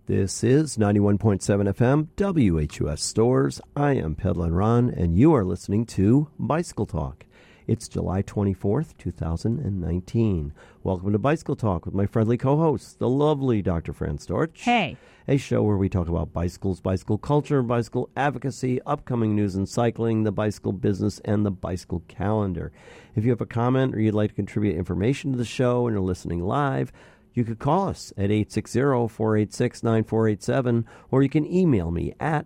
This is 91.7 FM, WHUS Stores. I am Pedlin Ron, and you are listening to Bicycle Talk. It's July 24th, 2019. Welcome to Bicycle Talk with my friendly co-host, the lovely Dr. Fran Storch. Hey. A show where we talk about bicycles, bicycle culture, bicycle advocacy, upcoming news in cycling, the bicycle business, and the bicycle calendar. If you have a comment or you'd like to contribute information to the show and are listening live, you could call us at 860-486-9487, or you can email me at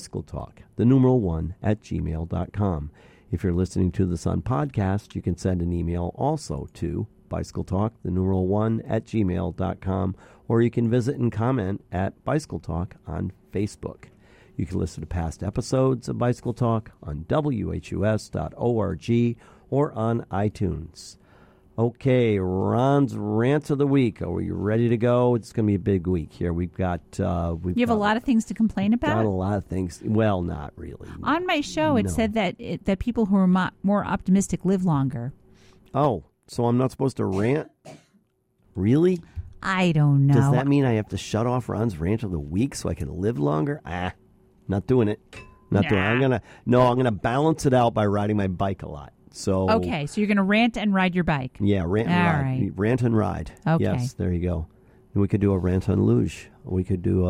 bicycletalk1@gmail.com. If you're listening to this on podcast, you can send an email also to bicycletalk1@gmail.com, or you can visit and comment at Bicycle Talk on Facebook. You can listen to past episodes of Bicycle Talk on WHUS.org or on iTunes. Okay, Ron's Rant of the Week. Are you ready to go? It's going to be a big week here. You have a lot of things to complain about? Got a lot of things. Well, not really. On my show, it said that people who are more optimistic live longer. Oh, so I'm not supposed to rant? Really? I don't know. Does that mean I have to shut off Ron's Rant of the Week so I can live longer? Not doing it. Not doing it. I'm gonna balance it out by riding my bike a lot. So okay, so you're going to rant and ride your bike. Yeah, rant and ride. Right. Rant and ride. Okay. Yes, there you go. And we could do a rant on luge. We could do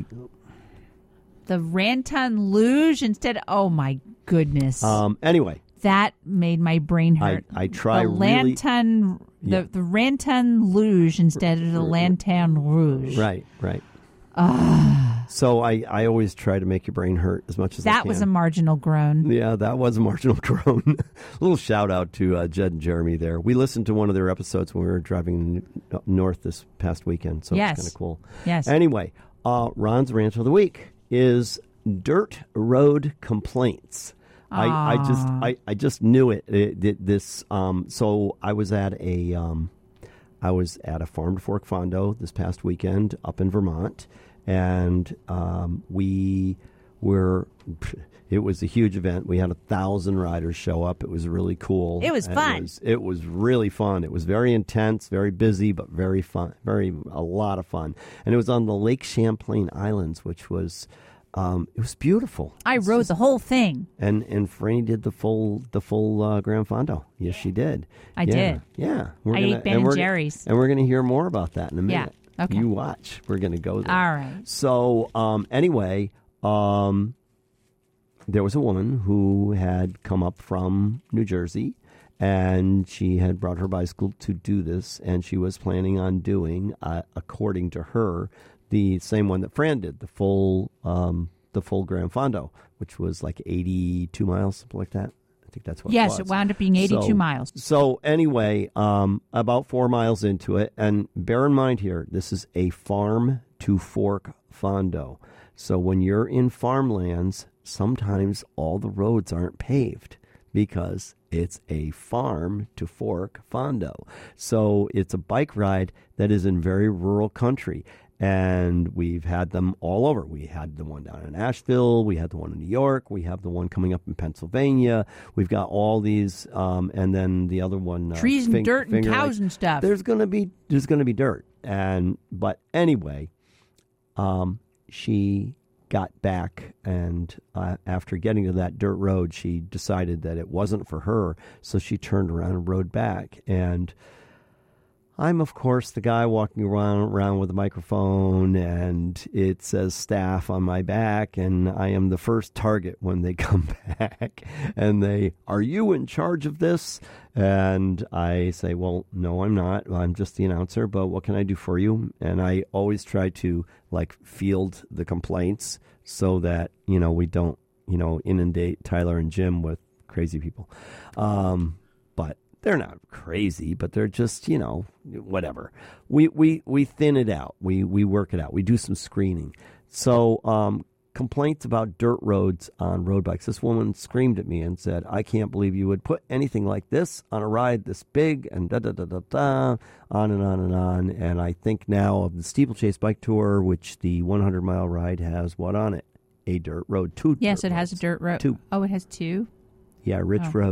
the rant on luge instead. Oh my goodness. Anyway, that made my brain hurt. I try the Lanton, the Ranton luge instead of the Lantan rouge. Right. So I always try to make your brain hurt as much as I can. That was a marginal groan. Yeah, that was a marginal groan. A little shout out to Jed and Jeremy there. We listened to one of their episodes when we were driving north this past weekend, so it's kind of cool. Yes. Anyway, Ron's Rant of the Week is dirt road complaints. I just knew it. So I was at a Farm to Fork Fondo this past weekend up in Vermont. And it was a huge event. We had 1,000 riders show up. It was really cool. It was fun. It was really fun. It was very intense, very busy, but very fun, a lot of fun. And it was on the Lake Champlain Islands, which was, it was beautiful. I rode the whole thing. And Franny did the full Grand Fondo. Yes, she did. I did. Yeah. I ate Ben & Jerry's. And we're going to hear more about that in a minute. Yeah. Okay. You watch. We're going to go there. All right. So, anyway, there was a woman who had come up from New Jersey, and she had brought her bicycle to do this, and she was planning on doing, according to her, the same one that Fran did, the full Grand Fondo, which was like 82 miles, something like that. I think that's what it was. Yes, it wound up being 82 miles. So anyway, about 4 miles into it, and bear in mind here, this is a farm to fork fondo. So when you're in farmlands, sometimes all the roads aren't paved because it's a farm to fork fondo. So it's a bike ride that is in very rural country. And we've had them all over. We had the one down in Asheville. We had the one in New York. We have the one coming up in Pennsylvania. We've got all these, and then the other one, trees and dirt and cows and stuff. There's going to be dirt, but anyway, she got back, and after getting to that dirt road, she decided that it wasn't for her. So she turned around and rode back, and I'm, of course, the guy walking around with a microphone, and it says staff on my back, and I am the first target when they come back. And are you in charge of this? And I say, well, no, I'm not. I'm just the announcer, but what can I do for you? And I always try to, field the complaints so that, we don't, inundate Tyler and Jim with crazy people. But they're not crazy, but they're just, whatever. We thin it out. We work it out. We do some screening. So complaints about dirt roads on road bikes. This woman screamed at me and said, I can't believe you would put anything like this on a ride this big, and da-da-da-da-da, on and on and on. And I think now of the Steeplechase Bike Tour, which the 100-mile ride has what on it? A dirt road. Two. Yes, dirt it has roads. a dirt road. Two. Oh, it has two? Yeah, Rich Road.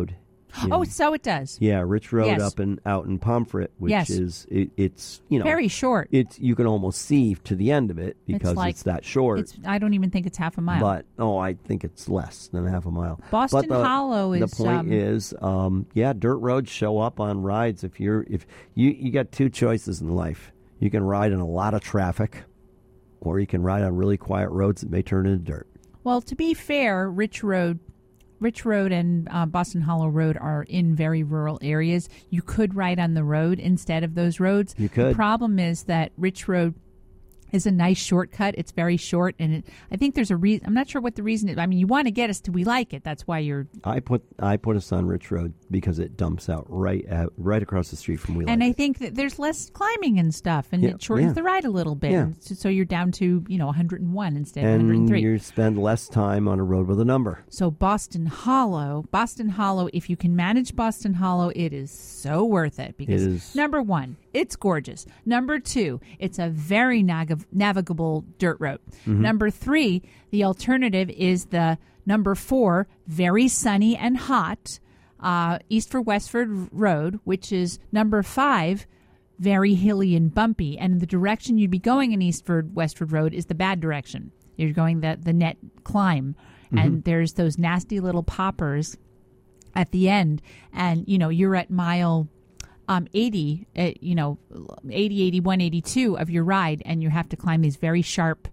Oh, so it does. Yeah, Rich Road Yes. out in Pomfret, which Yes. is it's Very short. It's you can almost see to the end of it because like- it's that short. I don't even think it's half a mile. But I think it's less than half a mile. Boston But Hollow is. the point is, dirt roads show up on rides. If you got two choices in life, you can ride in a lot of traffic, or you can ride on really quiet roads that may turn into dirt. Well, to be fair, Rich Road and Boston Hollow Road are in very rural areas. You could ride on the road instead of those roads. You could. The problem is that Rich Road is a nice shortcut. It's very short, and I think there's a reason. I'm not sure what the reason is. I mean, you want to get us to we like it. That's why you're. I put us on Rich Road because it dumps out right across the street from We Like And I It. think that there's less climbing and stuff, and Yeah, it shortens yeah. the ride a little bit. Yeah. And so you're down to 101 instead of And 103. you spend less time on a road with a number. So Boston Hollow, if you can manage Boston Hollow, it is so worth it because It is. number one, it's gorgeous. Number two, it's a very navigable dirt road. Mm-hmm. Number three, the alternative is the number four, very sunny and hot, East for Westford Road, which is number five, very hilly and bumpy. And the direction you'd be going in Eastford Westford Road is the bad direction. You're going the net climb. And there's those nasty little poppers at the end. And, you're at mile 80, 80, 81, 82 of your ride. And you have to climb these very sharp.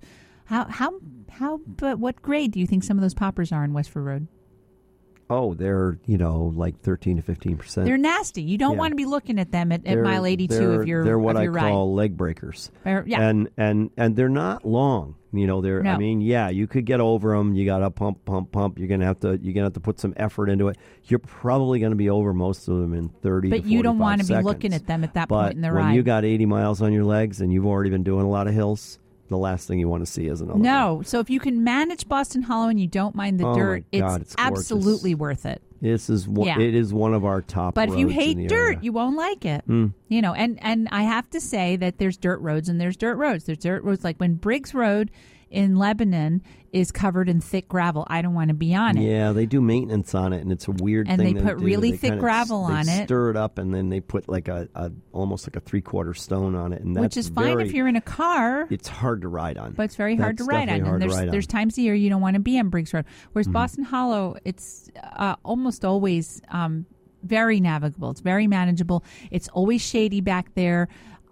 But what grade do you think some of those poppers are in Westford Road? Oh, they're like 13 to 15%. They're nasty. You don't Yeah. want to be looking at them at They're- mile 82 they're, of your They're what of I your ride. call leg breakers. Yeah. And they're not long. They're. No. I mean, yeah, you could get over them. You got to pump. You're gonna have to put some effort into it. You're probably going to be over most of them in 30. But to 45 you don't want to be seconds. looking at them at that But point in the when ride. you got 80 miles on your legs and you've already been doing a lot of hills, the last thing you want to see is another. No. So if you can manage Boston Hollow and you don't mind the Oh, dirt, my God, it's it's gorgeous. absolutely worth it. This is Yeah. It is one of our top. But if you roads in hate the dirt, area. you won't like it. And I have to say that there's dirt roads and there's dirt roads. There's dirt roads like when Briggs Road in Lebanon is covered in thick gravel. I don't want to be on it. Yeah, they do maintenance on it, and it's a weird And thing. they put do. really They thick kinda gravel on they it. Stir it up, and then they put like a almost like a 3/4 stone on it, and that's Which is fine if you're in a car. It's hard to ride on, But it's very hard to That's ride on. definitely hard And to ride there's on. times a year you don't want to be on Briggs Road. Whereas Boston Hollow, it's almost always very navigable. It's very manageable. It's always shady back there.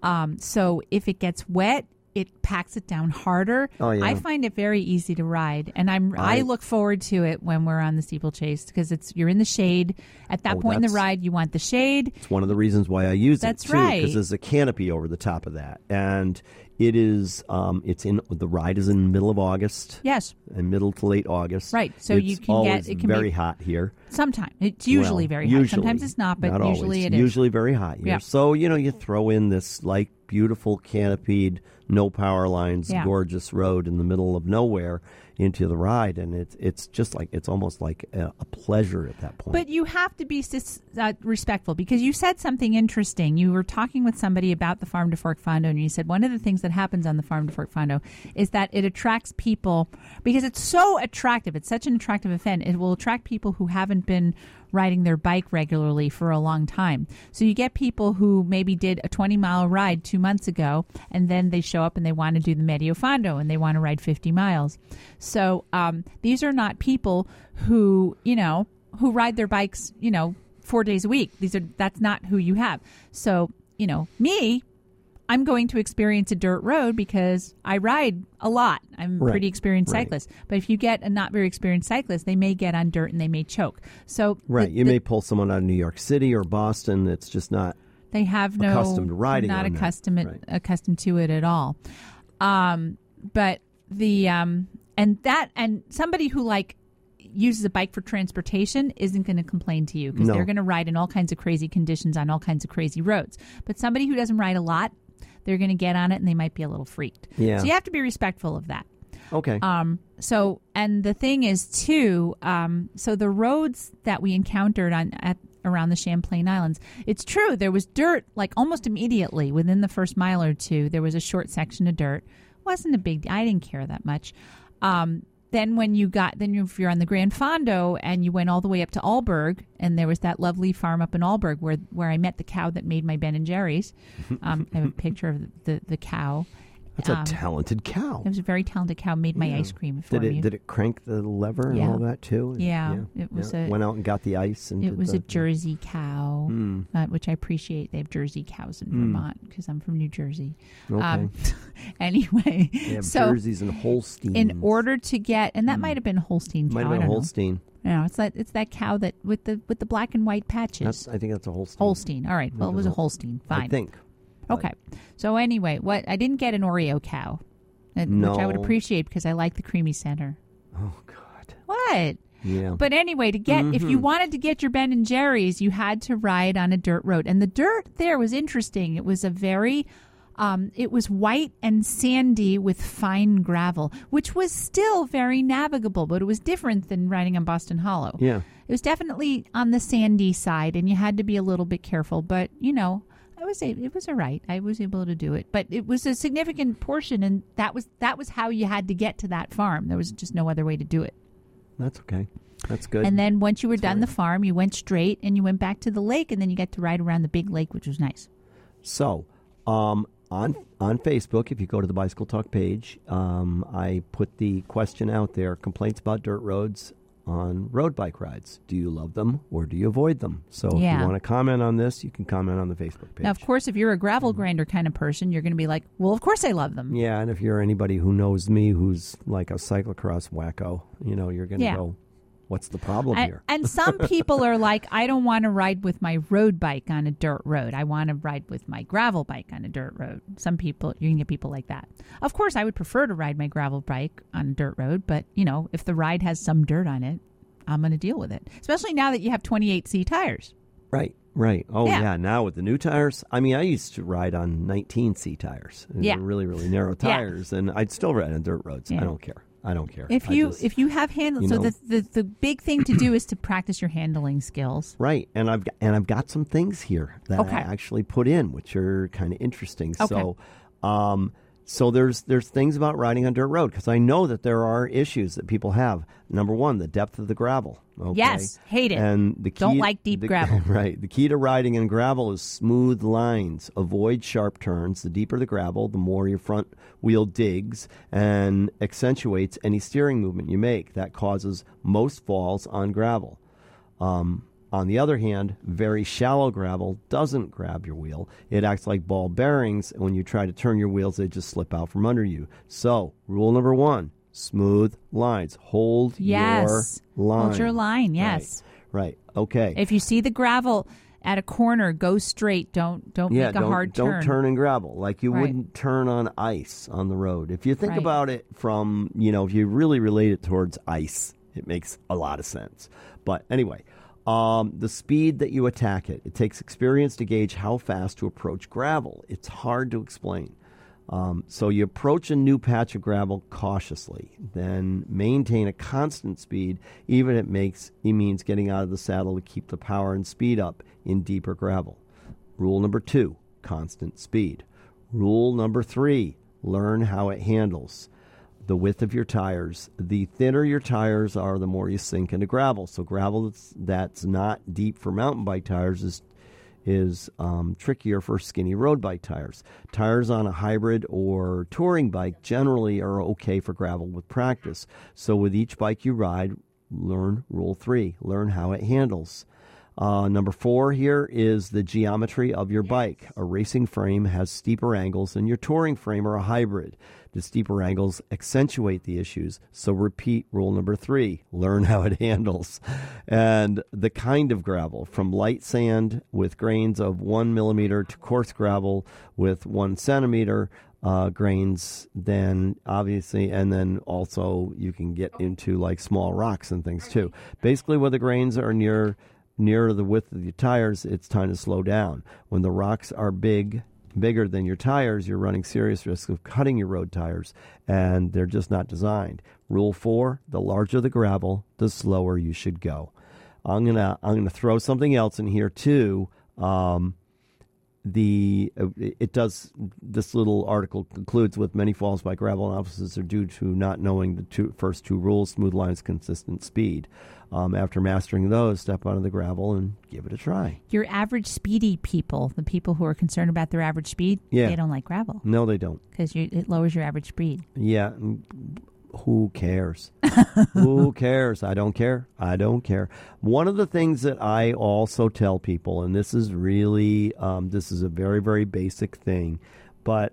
So if it gets wet, it packs it down harder. Oh, yeah. I find it very easy to ride, and I look forward to it when we're on the steeplechase because you're in the shade. At that point in the that's- ride, you want the shade. It's one of the reasons why I use That's it too, right. because there's a canopy over the top of that, and it is. The ride is in the middle of August. Yes, And middle to late August. Right, so it's you can always it can very be hot here. sometimes it's usually Well, very hot. usually, Sometimes it's not, but always. usually it is. Usually very hot here. Yeah. So, you throw in this like beautiful canopied, no power lines, Yeah. gorgeous road in the middle of nowhere into the ride, and it's just like it's almost like a pleasure at that point. But you have to be respectful because you said something interesting. You were talking with somebody about the Farm to Fork Fondo, and you said one of the things that happens on the Farm to Fork Fondo is that it attracts people because it's so attractive. It's such an attractive event. It will attract people who haven't been riding their bike regularly for a long time. So you get people who maybe did a 20-mile ride 2 months ago, and then they show up and they want to do the Medio Fondo, and they want to ride 50 miles. So these are not people who ride their bikes, 4 days a week. That's not who you have. So, me, I'm going to experience a dirt road because I ride a lot. I'm a Right. pretty experienced Right. cyclist. But if you get a not very experienced cyclist, they may get on dirt and they may choke. So right, you may pull someone out of New York City or Boston that's just not. they have no accustomed to riding not on that. accustomed to it at all. But the and somebody who uses a bike for transportation isn't going to complain to you because No. they're going to ride in all kinds of crazy conditions on all kinds of crazy roads. But somebody who doesn't ride a lot, they're going to get on it and they might be a little freaked. Yeah. So you have to be respectful of that. Okay. So, and the thing is too, so the roads that we encountered around the Champlain Islands, it's true, there was dirt almost immediately within the first mile or two. There was a short section of dirt. Wasn't a big, I didn't care that much. then if you're on the Grand Fondo and you went all the way up to Alburg, and there was that lovely farm up in Alburg where I met the cow that made my Ben and Jerry's. I have a picture of the cow. That's a talented cow. It was a very talented cow. Made my ice cream for me. Did it crank the lever and all that too? Yeah. It was went out and got the ice. And it was a Jersey cow, which I appreciate. They have Jersey cows in Vermont because I'm from New Jersey. Okay. Anyway, they have Jerseys and Holsteins. In order to get, and that might have been a Holstein cow. Might have been a Holstein. No, it's that cow that with the black and white patches. I think that's a Holstein. Holstein. All right. Well, it was a Holstein. Fine. I think. Okay. So anyway, I didn't get an Oreo cow, which I would appreciate because I like the creamy center. Oh God. What? Yeah. But anyway, if you wanted to get your Ben and Jerry's, you had to ride on a dirt road, and the dirt there was interesting. It was it was white and sandy with fine gravel, which was still very navigable, but it was different than riding on Boston Hollow. Yeah. It was definitely on the sandy side, and you had to be a little bit careful, but it was all right. I was able to do it, but it was a significant portion, and that was how you had to get to that farm. There was just no other way to do it. That's okay. That's good. And then once you were done the farm, you went straight and you went back to the lake, and then you got to ride around the big lake, which was nice. So, on Facebook, if you go to the Bicycle Talk page, I put the question out there: complaints about dirt roads on road bike rides. Do you love them or do you avoid them? So if you want to comment on this, you can comment on the Facebook page. Now, of course, if you're a gravel grinder kind of person, you're going to be like, well, of course I love them. Yeah, and if you're anybody who knows me who's like a cyclocross wacko, you're going to go, what's the problem here? And some people are like, I don't want to ride with my road bike on a dirt road. I want to ride with my gravel bike on a dirt road. Some people, you can get people like that. Of course, I would prefer to ride my gravel bike on a dirt road, but, if the ride has some dirt on it, I'm going to deal with it, especially now that you have 28C tires. Right. Oh, yeah. Now with the new tires, I used to ride on 19C tires. They're really, really narrow tires, and I'd still ride on dirt roads. Yeah. I don't care. If you have handling, so the big thing to do is to practice your handling skills. Right, and I've got some things here that I actually put in, which are kind of interesting. Okay. So there's things about riding on dirt road, because I know that there are issues that people have. Number one, the depth of the gravel. Okay? Yes, hate it. And the key, don't like deep gravel. Right. The key to riding in gravel is smooth lines. Avoid sharp turns. The deeper the gravel, the more your front wheel digs and accentuates any steering movement you make. That causes most falls on gravel. On the other hand, very shallow gravel doesn't grab your wheel. It acts like ball bearings, and when you try to turn your wheels, they just slip out from under you. So, rule number one, smooth lines. Hold your line. Hold your line, yes. Right. Okay. If you see the gravel at a corner, go straight. Don't make a hard turn. Don't turn in gravel. Like you wouldn't turn on ice on the road. If you think about it from, if you really relate it towards ice, it makes a lot of sense. But anyway, the speed that you attack it. It takes experience to gauge how fast to approach gravel. It's hard to explain. So you approach a new patch of gravel cautiously, then maintain a constant speed, even if it means getting out of the saddle to keep the power and speed up in deeper gravel. Rule number 2, constant speed. Rule number 3, learn how it handles. The width of your tires. The thinner your tires are, the more you sink into gravel. So gravel that's not deep for mountain bike tires is trickier for skinny road bike tires. Tires on a hybrid or touring bike generally are okay for gravel with practice. So with each bike you ride, learn Rule 3. Learn how it handles. Number 4 here is the geometry of your bike. A racing frame has steeper angles than your touring frame or a hybrid. The steeper angles accentuate the issues. So repeat rule number 3. Learn how it handles. And the kind of gravel, from light sand with grains of 1 millimeter to coarse gravel with 1 centimeter grains, then obviously, and then also you can get into like small rocks and things too. Basically, when the grains are near the width of your tires, it's time to slow down. When the rocks are bigger than your tires, you're running serious risk of cutting your road tires, and they're just not designed. Rule 4, the larger the gravel, the slower you should go. I'm gonna throw something else in here too. it does. This little article concludes with many falls by gravel novices are due to not knowing the first two rules: smooth lines, consistent speed. After mastering those, step out of the gravel and give it a try. Your average speedy people, the people who are concerned about their average speed, they don't like gravel. No, they don't. Because it lowers your average speed. Yeah. Who cares? Who cares? I don't care. I don't care. One of the things that I also tell people, and this is really, this is a very, very basic thing, but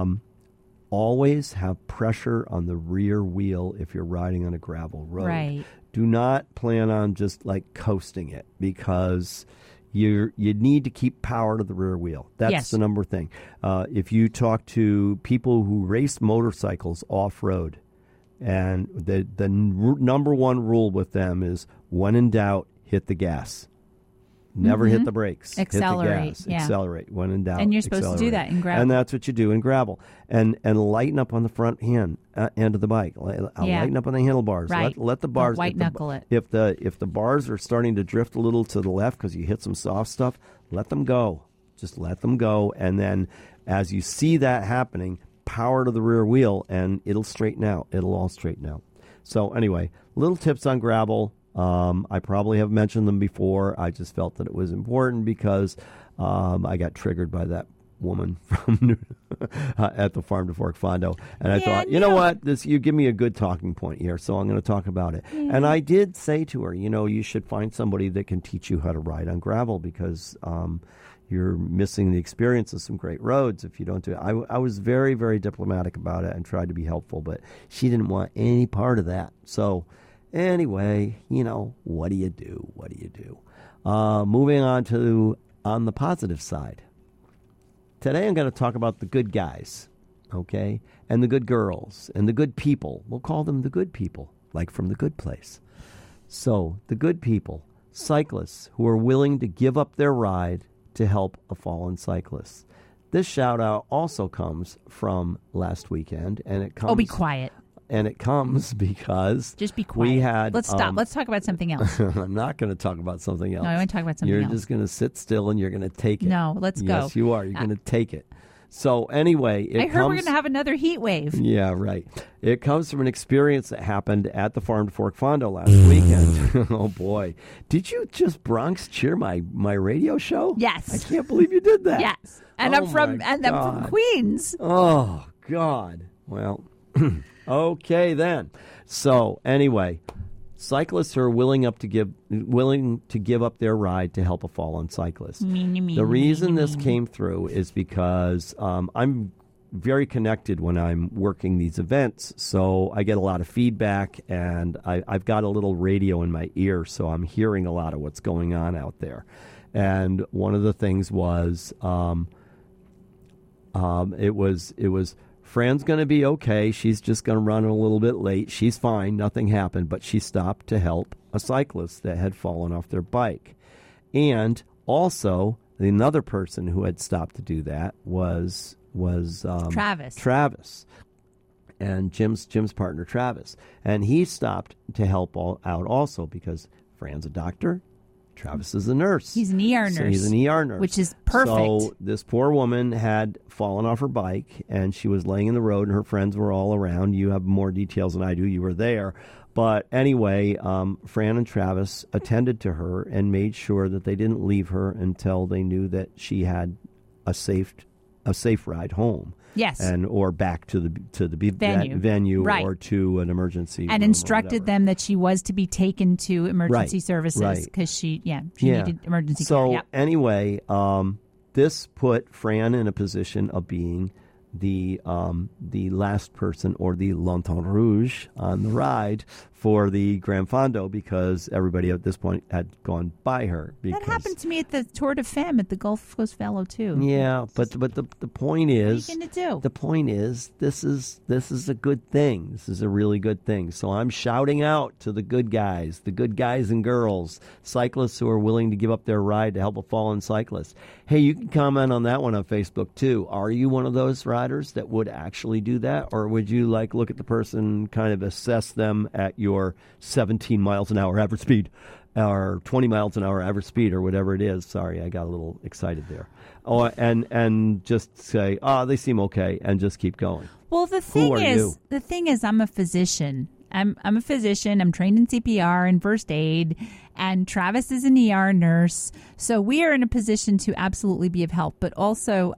always have pressure on the rear wheel if you're riding on a gravel road. Right. Do not plan on just like coasting it, because you need to keep power to the rear wheel. That's the number thing. If you talk to people who race motorcycles off-road, and the number one rule with them is, when in doubt, hit the gas. Never hit the brakes. Accelerate. Hit the gas. Accelerate. When in doubt, and you're supposed to do that in gravel. And that's what you do in gravel. And lighten up on the front end of the bike. Lighten up on the handlebars. Right. Let the bars. White knuckle it. If the bars are starting to drift a little to the left because you hit some soft stuff, let them go. Just let them go. And then as you see that happening, power to the rear wheel, and it'll straighten out. It'll all straighten out. So anyway, little tips on gravel. I probably have mentioned them before. I just felt that it was important because I got triggered by that woman from at the Farm to Fork Fondo, and I thought, you know what, you give me a good talking point here, so I'm going to talk about it. Yeah. And I did say to her, you should find somebody that can teach you how to ride on gravel, because you're missing the experience of some great roads if you don't do it. I was very, very diplomatic about it and tried to be helpful, but she didn't want any part of that. So anyway, what do you do? What do you do? Moving on the positive side. Today I'm going to talk about the good guys, okay, and the good girls, and the good people. We'll call them the good people, like from The Good Place. So the good people, cyclists who are willing to give up their ride to help a fallen cyclist. This shout-out also comes from last weekend, and it comes... Oh, be quiet. And it comes because... Just be quiet. We had... Let's stop. Let's talk about something else. I'm not going to talk about something else. No, I want to talk about something else. You're just going to sit still and you're going to take it. No, let's go. Yes, you are. You're going to take it. So anyway, I heard we're going to have another heat wave. Yeah, right. It comes from an experience that happened at the Farm to Fork Fondo last weekend. Oh, boy. Did you just Bronx cheer my radio show? Yes. I can't believe you did that. Yes. And I'm from Queens. Oh, God. Well, okay then. So anyway, cyclists are willing to give up their ride to help a fallen cyclist. The reason this came through is because I'm very connected when I'm working these events, so I get a lot of feedback, and I've got a little radio in my ear, so I'm hearing a lot of what's going on out there. And one of the things was, it was. Fran's going to be okay. She's just going to run a little bit late. She's fine. Nothing happened. But she stopped to help a cyclist that had fallen off their bike. And also, another person who had stopped to do that was Travis. Travis. And Jim's partner, Travis. And he stopped to help out also because Fran's a doctor. Travis is a nurse. He's an ER nurse. So he's an ER nurse. Which is perfect. So this poor woman had fallen off her bike, and she was laying in the road, and her friends were all around. You have more details than I do. You were there. But anyway, Fran and Travis attended to her and made sure that they didn't leave her until they knew that she had a safe ride home. Yes. Or back to the venue right. Or to an emergency and room, instructed them that she was to be taken to emergency services because she needed emergency care. So anyway, this put Fran in a position of being the last person, or the Lanterne Rouge, on the ride for the Grand Fondo, because everybody at this point had gone by her. That happened to me at the Tour de Femme at the Gulf Coast Velo too. Yeah, but the point is, what are you gonna do? The point is, this is a good thing. This is a really good thing. So I'm shouting out to the good guys and girls, cyclists who are willing to give up their ride to help a fallen cyclist. Hey, you can comment on that one on Facebook too. Are you one of those riders that would actually do that, or would you look at the person, kind of assess them at your 17 miles an hour average speed, or 20 miles an hour average speed or whatever it is. Sorry, I got a little excited there. Oh, and just say, they seem okay, and just keep going. Well, the thing is, I'm a physician. I'm a physician. I'm trained in CPR and first aid, and Travis is an ER nurse. So we are in a position to absolutely be of help. But also,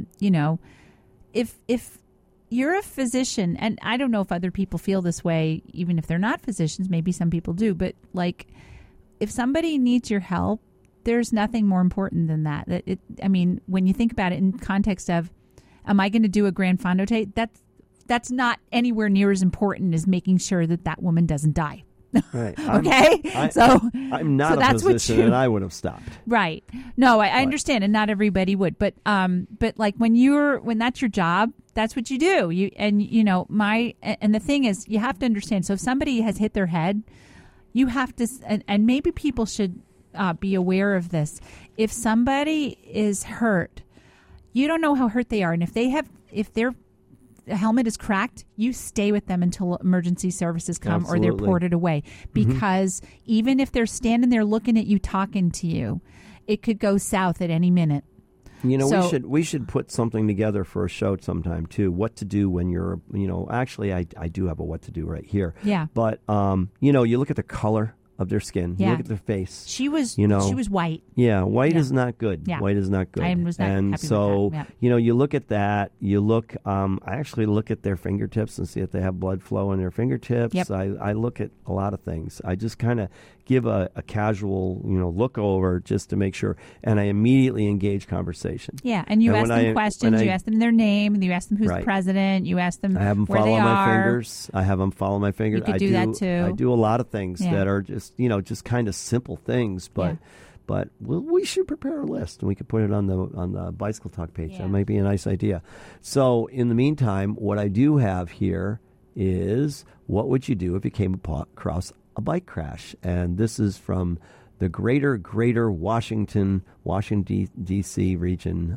if you're a physician, and I don't know if other people feel this way, even if they're not physicians, maybe some people do, but like if somebody needs your help, there's nothing more important than that. When you think about it in context of, am I going to do a Grand Fondo tape? That's not anywhere near as important as making sure that woman doesn't die. Right. Okay. I'm not a physician, and I would have stopped. Right. No, I understand, and not everybody would. But like when that's your job, that's what you do. And the thing is, you have to understand. So if somebody has hit their head, you have to, and maybe people should be aware of this. If somebody is hurt, you don't know how hurt they are, and if their helmet is cracked, you stay with them until emergency services come. Absolutely. Or they're ported away. Because even if they're standing there looking at you, talking to you, it could go south at any minute. We should put something together for a show sometime too. What to do when you're, actually I do have a what to do right here. Yeah. But you look at the color of their skin. Yeah. You look at their face. She was white. Yeah, white is not good. Yeah. White is not good. I was not and happy so, with that. Yeah. You look at that. You look. I actually look at their fingertips and see if they have blood flow in their fingertips. Yep. I look at a lot of things. I just kind of give a casual, look over just to make sure, and I immediately engage conversation. Yeah, and you ask them questions. You ask them their name, and you ask them who's the president. You ask them. I have them where follow they my are. fingers. I have them follow my fingers. You could do that too. I do a lot of things that are just kind of simple things, but. Yeah. But we should prepare a list, and we could put it on the Bicycle Talk page. Yeah. That might be a nice idea. So in the meantime, what I do have here is, what would you do if you came across a bike crash? And this is from the greater Washington, D.C. region.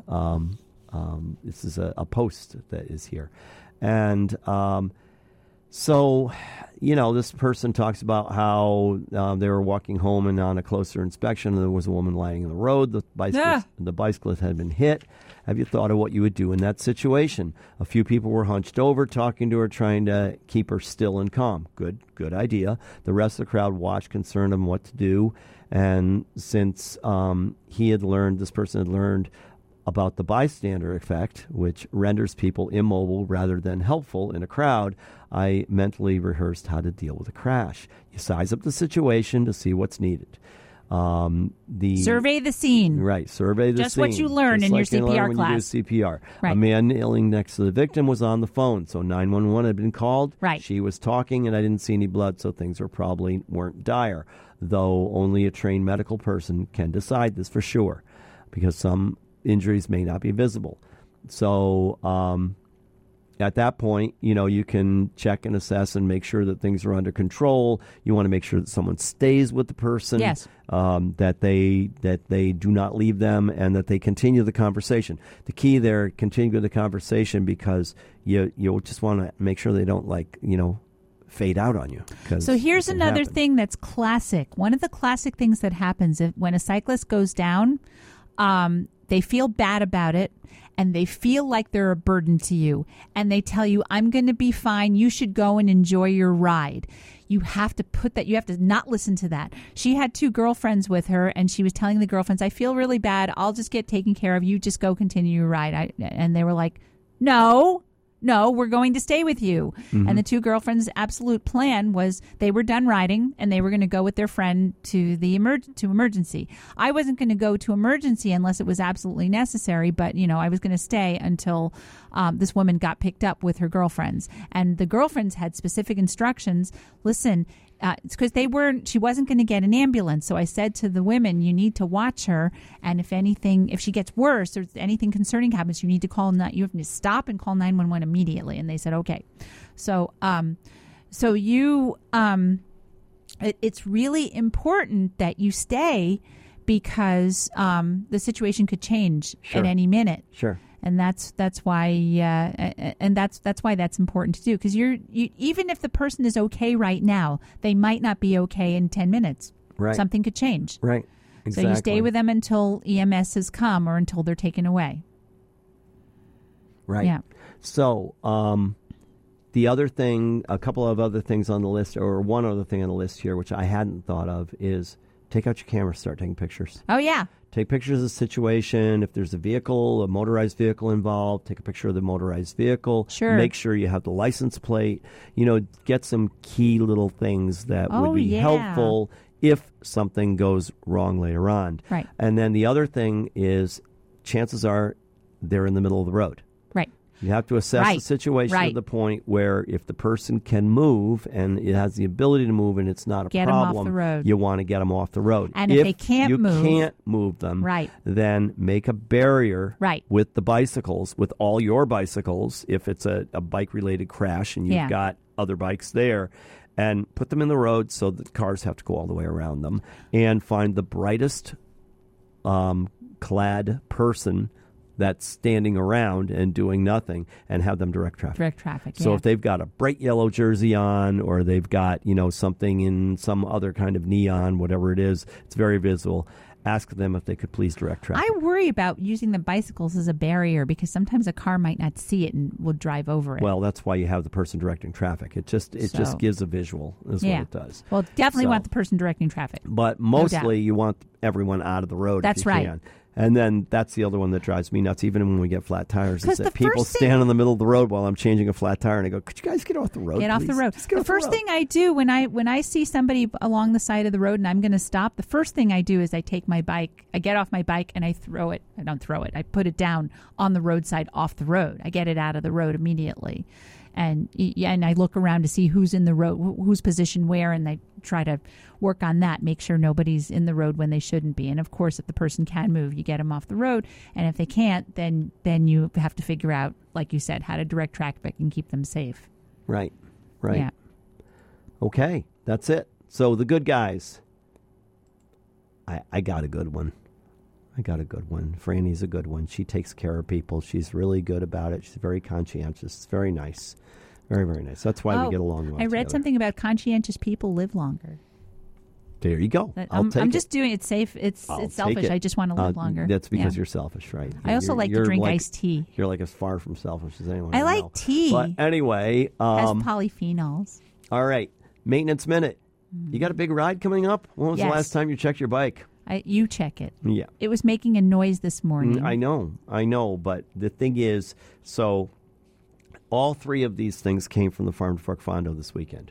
This is a post that is here. And so, this person talks about how they were walking home, and on a closer inspection, there was a woman lying in the road. The bicyclist had been hit. Have you thought of what you would do in that situation? A few people were hunched over, talking to her, trying to keep her still and calm. Good idea. The rest of the crowd watched, concerned on what to do. And since this person had learned about the bystander effect, which renders people immobile rather than helpful in a crowd, I mentally rehearsed how to deal with a crash. You size up the situation to see what's needed. Survey the scene. Right, survey the scene. Just what you learn in your CPR class. You do CPR. Right. A man kneeling next to the victim was on the phone, so 911 had been called. Right. She was talking, and I didn't see any blood, so things weren't dire, though only a trained medical person can decide this for sure, because some injuries may not be visible. So at that point, you can check and assess and make sure that things are under control. You want to make sure that someone stays with the person, yes. That they do not leave them, and that they continue the conversation. The key there, continue the conversation, because you just want to make sure they don't fade out on you. So here's another thing that's classic. One of the classic things that happens when a cyclist goes down, they feel bad about it, and they feel like they're a burden to you. And they tell you, I'm going to be fine. You should go and enjoy your ride. You have to you have to not listen to that. She had 2 girlfriends with her, and she was telling the girlfriends, I feel really bad. I'll just get taken care of. You just go continue your ride. And they were like, no, we're going to stay with you. Mm-hmm. And the 2 girlfriends' absolute plan was they were done riding, and they were going to go with their friend to the emergency. I wasn't going to go to emergency unless it was absolutely necessary, but I was going to stay until this woman got picked up with her girlfriends. And the girlfriends had specific instructions. Listen, it's because she wasn't going to get an ambulance. So I said to the women, you need to watch her. And if she gets worse or anything concerning happens, you have to stop and call 911 immediately. And they said, okay. So, it's really important that you stay, because the situation could change at any minute. Sure. And that's why that's why that's important to do, because you even if the person is okay right now, they might not be okay in 10 minutes. Right. Something could change. Right. Exactly. So you stay with them until EMS has come or until they're taken away. Right. Yeah. So the other thing, a couple of other things on the list, or one other thing on the list here, which I hadn't thought of, is take out your camera, start taking pictures. Oh, yeah. Take pictures of the situation. If there's a vehicle, a motorized vehicle involved, take a picture of the motorized vehicle. Sure. Make sure you have the license plate. Get some key little things that would be helpful if something goes wrong later on. Right. And then the other thing is, chances are they're in the middle of the road. Right. You have to assess the situation to the point where if the person can move and it has the ability to move and it's not a Get problem, them off the road. You want to get them off the road. And if they can't move them, right. then make a barrier right. with the bicycles, with all your bicycles, if it's a bike-related crash and you've got other bikes there, and put them in the road so that cars have to go all the way around them, and find the brightest clad person that's standing around and doing nothing, and have them direct traffic. Direct traffic, So if they've got a bright yellow jersey on, or they've got, something in some other kind of neon, whatever it is, it's very visible, ask them if they could please direct traffic. I worry about using the bicycles as a barrier because sometimes a car might not see it and will drive over it. Well, that's why you have the person directing traffic. It just gives a visual, is what it does. Well, definitely want the person directing traffic. But mostly you want everyone out of the road That's if you right. can. And then that's the other one that drives me nuts, even when we get flat tires, is that people first stand in the middle of the road while I'm changing a flat tire, and I go, could you guys get off the road, Get off please? the road. The first thing I do when I see somebody along the side of the road and I'm going to stop, the first thing I do is I take my bike, I get off my bike and I throw it. I don't throw it. I put it down on the roadside off the road. I get it out of the road immediately. And I look around to see who's in the road, who's positioned where, and I try to work on that, make sure nobody's in the road when they shouldn't be. And, of course, if the person can move, you get them off the road. And if they can't, then you have to figure out, like you said, how to direct traffic and keep them safe. Right. Yeah. Okay, that's it. So the good guys. I got a good one. Franny's a good one. She takes care of people. She's really good about it. She's very conscientious. It's very nice. Very, very nice. That's why we get along well I read together. something about conscientious people live longer. There you go. I'm just doing it safe. It's selfish. I just want to live longer. That's because you're selfish, right? I also like to drink iced tea. You're like as far from selfish as anyone. I like tea. But anyway. Has polyphenols. All right. Maintenance Minute. You got a big ride coming up? When was the last time you checked your bike? You check it. Yeah. It was making a noise this morning. I know. But the thing is, so all three of these things came from the Farm to Fork Fondo this weekend.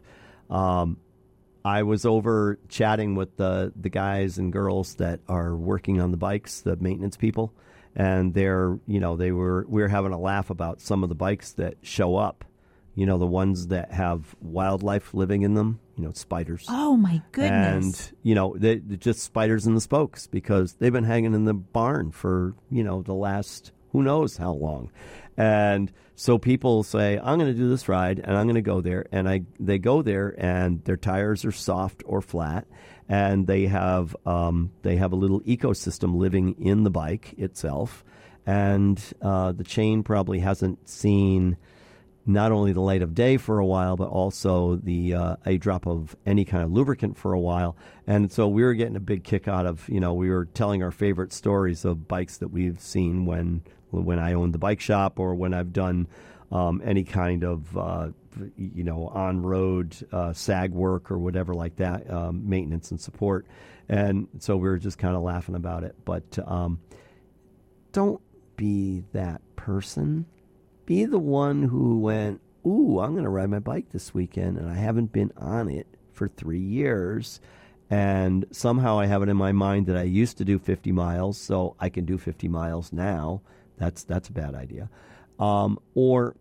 I was over chatting with the guys and girls that are working on the bikes, the maintenance people, and we were having a laugh about some of the bikes that show up. The ones that have wildlife living in them, spiders. Oh, my goodness. And, they're just spiders in the spokes because they've been hanging in the barn for, the last who knows how long. And so people say, I'm going to do this ride and I'm going to go there. And they go there and their tires are soft or flat. And they have a little ecosystem living in the bike itself. And the chain probably hasn't seen not only the light of day for a while, but also a drop of any kind of lubricant for a while. And so we were getting a big kick out of, we were telling our favorite stories of bikes that we've seen when I owned the bike shop or when I've done any kind of, on-road SAG work or whatever like that, maintenance and support. And so we were just kind of laughing about it. But don't be that person. Be the one who went, ooh, I'm going to ride my bike this weekend, and I haven't been on it for 3 years. And somehow I have it in my mind that I used to do 50 miles, so I can do 50 miles now. That's a bad idea. Or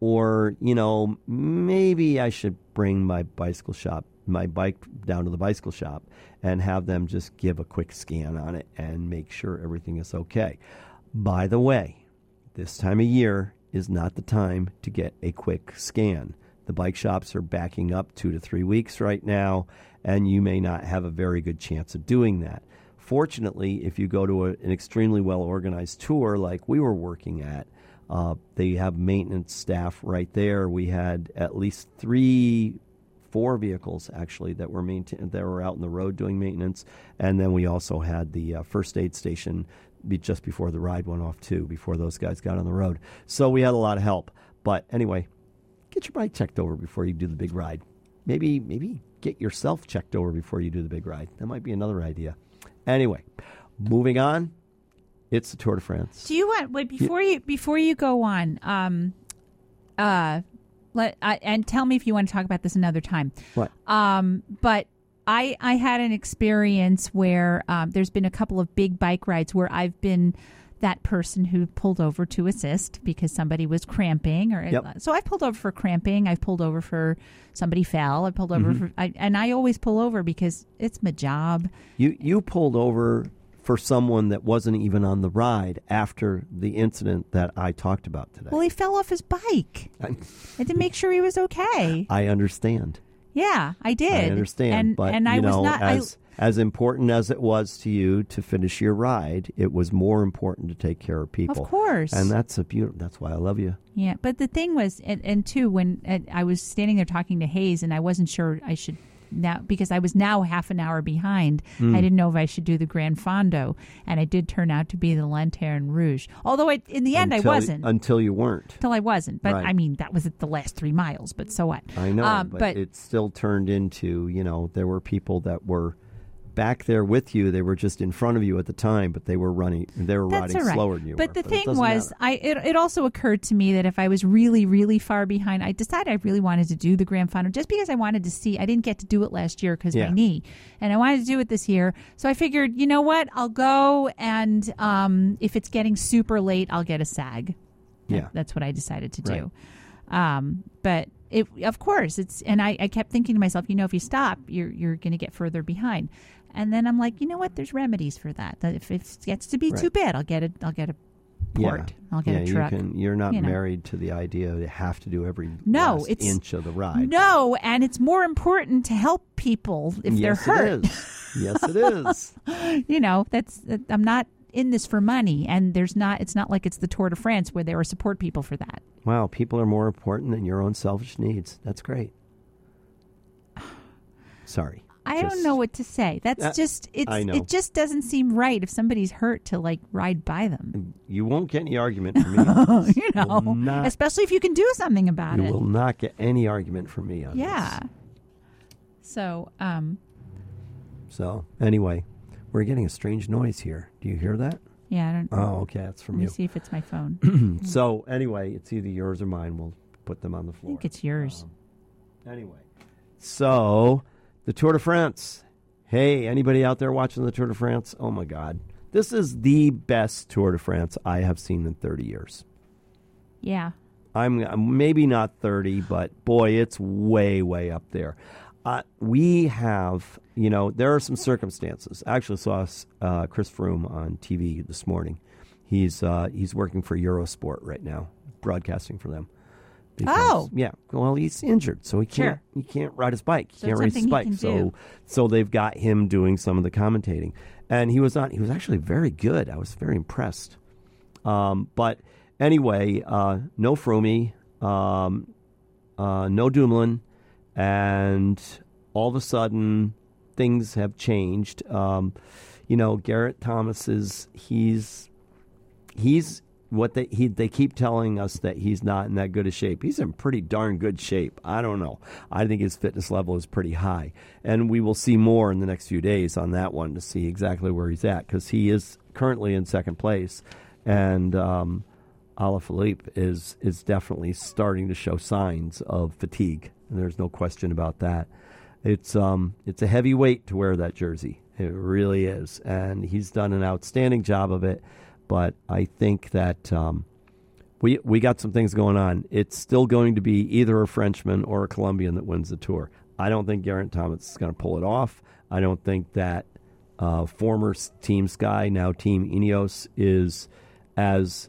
maybe I should bring my bike down to the bicycle shop and have them just give a quick scan on it and make sure everything is okay. By the way, this time of year is not the time to get a quick scan. The bike shops are backing up 2 to 3 weeks right now, and you may not have a very good chance of doing that. Fortunately, if you go to an extremely well-organized tour like we were working at, they have maintenance staff right there. We had at least 3 4 vehicles actually that were that were out on the road doing maintenance, and then we also had the first aid station just before the ride went off too, before those guys got on the road. So we had a lot of help. But anyway, get your bike checked over before you do the big ride. Maybe get yourself checked over before you do the big ride. That might be another idea. Anyway, moving on. It's the Tour de France. Do you want before you go on? And tell me if you want to talk about this another time. What? But I had an experience where there's been a couple of big bike rides where I've been that person who pulled over to assist because somebody was cramping. So I've pulled over for cramping. I've pulled over for somebody fell. I pulled over and I always pull over because it's my job. You pulled over for someone that wasn't even on the ride after the incident that I talked about today. Well, he fell off his bike. I had to make sure he was okay. I understand. Yeah, I did. I understand, but I was not as important as it was to you to finish your ride, it was more important to take care of people. Of course. And that's that's why I love you. Yeah, but the thing was, and too, when I was standing there talking to Hayes, and I wasn't sure I should now, because I was now half an hour behind. I didn't know if I should do the Gran Fondo, and it did turn out to be the Lanterne Rouge. Although in the end I wasn't. Until you weren't. Until I wasn't. But right. I mean, that was at the last 3 miles, but so what? I know, but it still turned into, there were people that were back there with you. They were just in front of you at the time, but they were riding right. slower than you but were. The thing was, it also occurred to me that if I was really, really far behind, I decided I really wanted to do the Gran Fondo just because I wanted to see. I didn't get to do it last year because my knee, and I wanted to do it this year. So I figured, you know what, I'll go, and if it's getting super late, I'll get a SAG. That's what I decided to do. But of course, and I kept thinking to myself, if you stop, you're going to get further behind. And then I'm like, you know what? There's remedies for that. That if it gets to be too bad, I'll get a port. I'll get a truck. You're not married to the idea you have to do every last inch of the ride. No, and it's more important to help people if they're hurt. Yes, it is. I'm not in this for money, and it's not like it's the Tour de France where there are support people for that. Wow, people are more important than your own selfish needs. That's great. Sorry. I don't know what to say. That's it just doesn't seem right if somebody's hurt to ride by them. You won't get any argument from me. Especially if you can do something about it. You will not get any argument from me on this. Yeah. So anyway, we're getting a strange noise here. Do you hear that? Yeah, I don't. Oh, okay, that's from you. Let me see if it's my phone. So anyway, it's either yours or mine. We'll put them on the floor. I think it's yours. Anyway, so the Tour de France. Hey, anybody out there watching the Tour de France? Oh my God, this is the best Tour de France I have seen in 30 years. Yeah, I'm maybe not 30, but boy, it's way, way up there. We have, there are some circumstances. I actually saw Chris Froome on TV this morning. He's working for Eurosport right now, broadcasting for them. Yeah. Well, he's injured, so he can't ride his bike. He can't race his bike. So they've got him doing some of the commentating, and he was actually very good. I was very impressed. But anyway, no Froome, no Dumoulin. And all of a sudden, things have changed. Garrett Thomas he's what they keep telling us that he's not in that good a shape. He's in pretty darn good shape. I don't know. I think his fitness level is pretty high, and we will see more in the next few days on that one to see exactly where he's at, because he is currently in second place, and Alaphilippe is definitely starting to show signs of fatigue. There's no question about that. It's a heavy weight to wear that jersey. It really is. And he's done an outstanding job of it. But I think that we got some things going on. It's still going to be either a Frenchman or a Colombian that wins the Tour. I don't think Geraint Thomas is going to pull it off. I don't think that former Team Sky, now Team Ineos, is as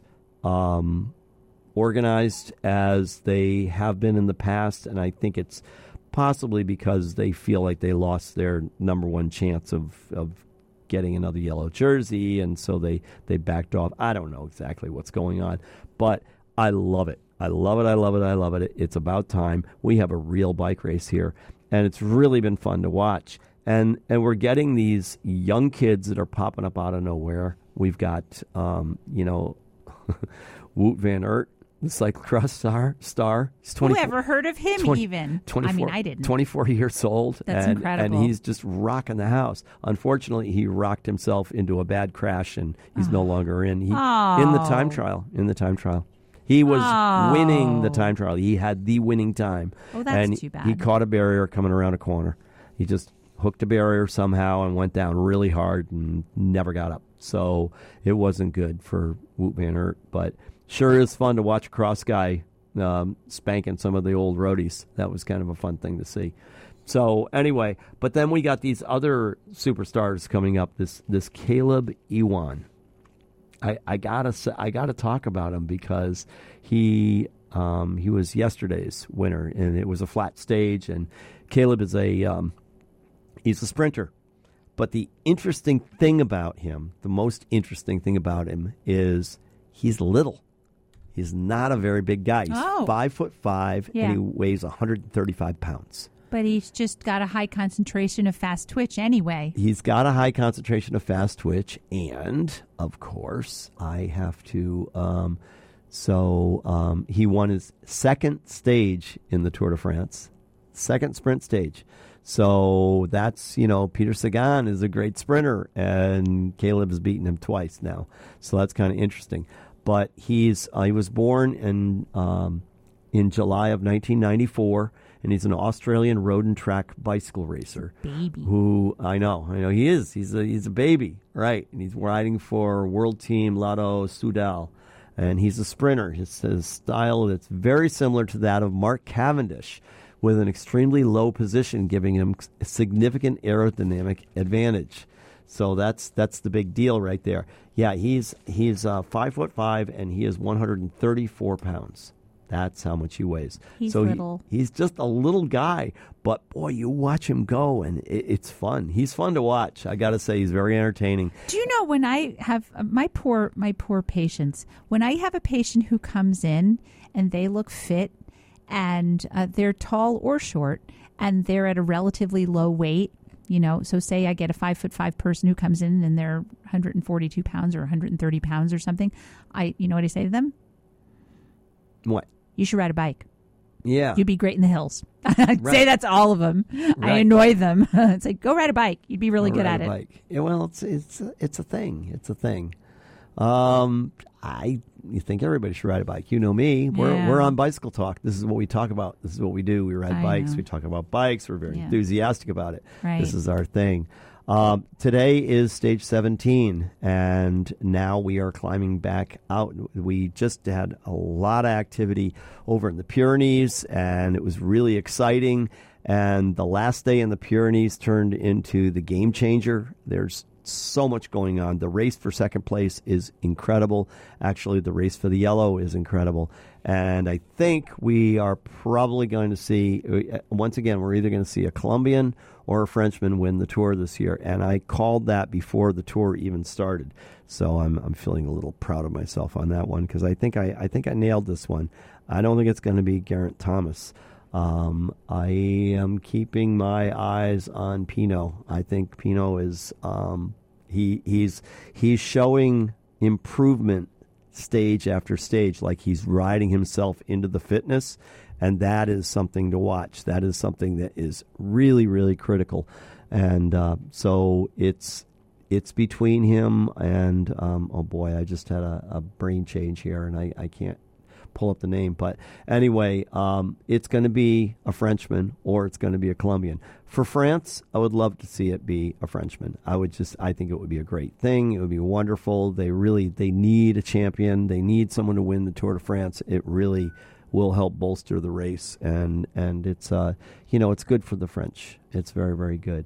organized as they have been in the past, and I think it's possibly because they feel like they lost their number one chance of getting another yellow jersey, and so they backed off. I don't know exactly what's going on, but I love it. I love it. I love it. I love it. It's about time we have a real bike race here, and it's really been fun to watch. And we're getting these young kids that are popping up out of nowhere. We've got, Wout van Aert, the cyclocross star. He's Who ever heard of him even? 24, I didn't. 24 years old. That's incredible. And he's just rocking the house. Unfortunately, he rocked himself into a bad crash, and he's no longer in. In the time trial. He was winning the time trial. He had the winning time. Oh, that's and too bad. He caught a barrier coming around a corner. He just hooked a barrier somehow and went down really hard and never got up. So it wasn't good for Wout van Aert. But sure is fun to watch a cross guy spanking some of the old roadies. That was kind of a fun thing to see. So anyway, but then we got these other superstars coming up. This Caleb Ewan. I gotta talk about him because he was yesterday's winner, and it was a flat stage. And Caleb is he's a sprinter. But the interesting thing about him, the most interesting thing about him, is he's little. He's not a very big guy. He's 5'5", and he weighs 135 pounds. But he's just got a high concentration of fast twitch anyway. He's got a high concentration of fast twitch, and, of course, I have to... he won his second stage in the Tour de France, second sprint stage. So that's, Peter Sagan is a great sprinter, and Caleb has beaten him twice now. So that's kind of interesting. But he was born in July of 1994, and he's an Australian road and track bicycle racer. Baby. Who I know he is. He's a baby, right? And he's riding for World Team Lotto Soudal, and he's a sprinter. His style that's very similar to that of Mark Cavendish, with an extremely low position, giving him a significant aerodynamic advantage. So that's the big deal right there. Yeah, he's 5'5", and he is 134 pounds. That's how much he weighs. He's little. He's just a little guy, but boy, you watch him go, and it's fun. He's fun to watch. I got to say, he's very entertaining. Do you know when I have my poor patients? When I have a patient who comes in and they look fit, and they're tall or short, and they're at a relatively low weight, so say I get a 5'5" person who comes in and they're 142 pounds or 130 pounds or something. You know what I say to them? What? You should ride a bike. Yeah. You'd be great in the hills. I'd say that's all of them. Right. I annoy them. It's like, go ride a bike. You'd be really good at it. Bike. Yeah, well, it's a thing. It's a thing. You think everybody should ride a bike. You know me. We're on Bicycle Talk. This is what we talk about. This is what we do. We ride bikes. We talk about bikes. We're very enthusiastic about it. Right. This is our thing. Today is stage 17, and now we are climbing back out. We just had a lot of activity over in the Pyrenees, and it was really exciting. And the last day in the Pyrenees turned into the game changer. There's so much going on. The race for second place is incredible. Actually, the race for the yellow is incredible. And I think we are probably going to see, once again, we're either going to see a Colombian or a Frenchman win the Tour this year. And I called that before the Tour even started. So I'm feeling a little proud of myself on that one, because I think I nailed this one. I don't think it's going to be Geraint Thomas. I am keeping my eyes on Pinot. I think Pinot is he's showing improvement stage after stage, like he's riding himself into the fitness, and that is something to watch. That is something that is really, really critical. And so it's between him and oh boy, I just had a brain change here, and I can't pull up the name. But anyway, it's going to be a Frenchman or it's going to be a Colombian. For France, I would love to see it be a Frenchman. I think it would be a great thing. It would be wonderful. They need a champion. They need someone to win the Tour de France. It really will help bolster the race, and it's it's good for the French. It's very, very good.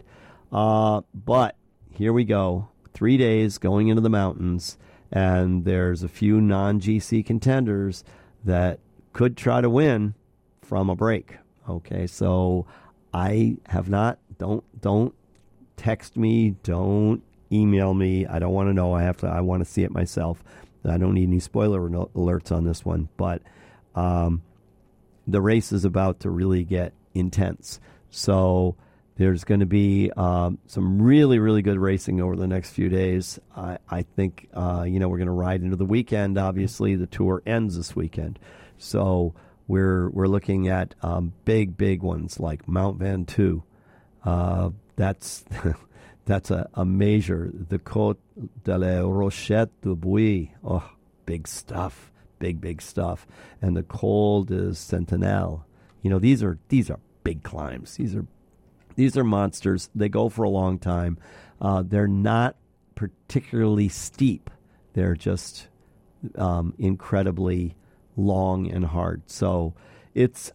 But here we go. 3 days going into the mountains, and there's a few non-GC contenders that could try to win from a break. Okay, so I have not. Don't text me. Don't email me. I don't want to know. I want to see it myself. I don't need any spoiler alerts on this one. But the race is about to really get intense. So there's going to be some really, really good racing over the next few days. I think, we're going to ride into the weekend. Obviously, the Tour ends this weekend. So we're looking at big ones like Mount Ventoux. That's that's a major. The Côte de la Rochette du Buis. Oh, big stuff. Big stuff. And the Col de Sentinelle. These are big climbs. These are monsters. They go for a long time. They're not particularly steep. They're just incredibly long and hard. So it's